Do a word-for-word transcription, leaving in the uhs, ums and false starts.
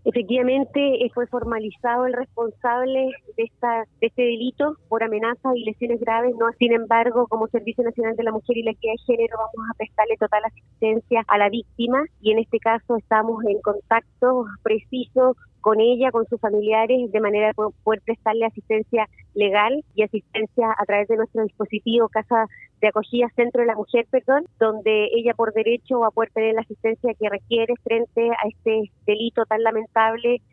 Efectivamente, eh, fue formalizado el responsable de, esta, de este delito por amenazas y lesiones graves. No, sin embargo, como Servicio Nacional de la Mujer y la Equidad de Género vamos a prestarle total asistencia a la víctima y en este caso estamos en contacto preciso con ella, con sus familiares, de manera de poder prestarle asistencia legal y asistencia a través de nuestro dispositivo Casa de Acogida Centro de la Mujer, perdón, donde ella por derecho va a poder tener la asistencia que requiere frente a este delito tan lamentable